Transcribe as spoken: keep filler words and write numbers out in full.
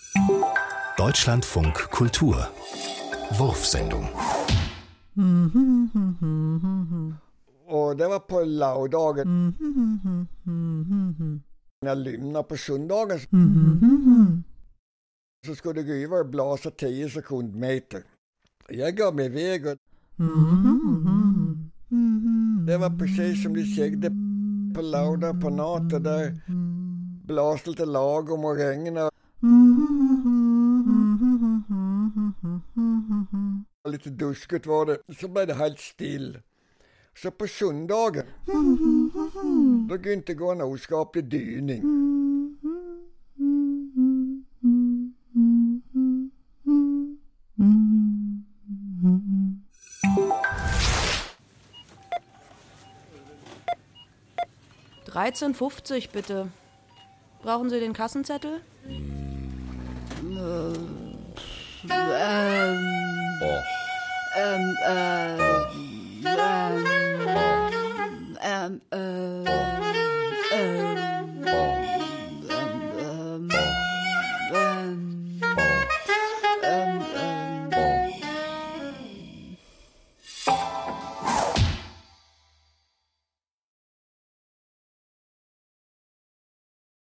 Deutschlandfunk Kultur Wurfsendung. Och det var på lördagen. När jag lymnade på söndagen så skulle det gå över och blåsa tio sekundmeter. Jag gav mig iväg och det var precis som de sägde på lördag på natten där blåste lite lagom och regnade. Lite duskigt var det, så blev det helt still. Så på söndagen då kunde inte gå en oskaplig dyning. dreizehn fünfzig bitte. Brauchen Sie den Kassenzettel? Ähm, Oh. ähm, äh, ähm, ähm, äh,